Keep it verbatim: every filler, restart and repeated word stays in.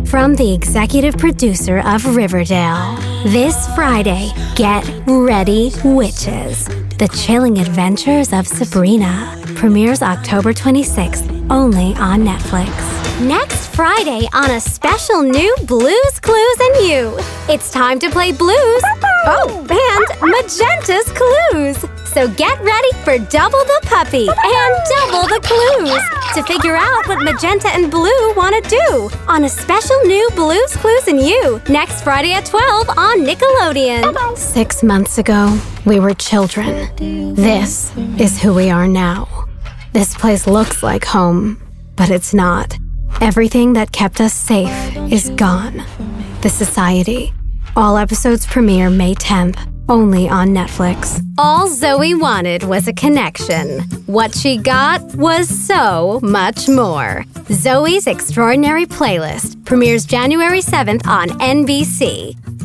From the executive producer of Riverdale, this Friday, get ready, witches. The Chilling Adventures of Sabrina premieres October twenty-sixth, only on Netflix. Next Friday on a special new Blues Clues and You. It's time to play blues. Oh, and Magenta's Clues. So get ready for double the puppy and double the clues to figure out what Magenta and Blue want to do on a special new Blues Clues and You next Friday at twelve on Nickelodeon. Six months ago, we were children. This is who we are now. This place looks like home, but it's not. Everything that kept us safe is gone. The Society. All episodes premiere May tenth, only on Netflix. All Zoe wanted was a connection. What she got was so much more. Zoe's Extraordinary Playlist premieres January seventh on N B C.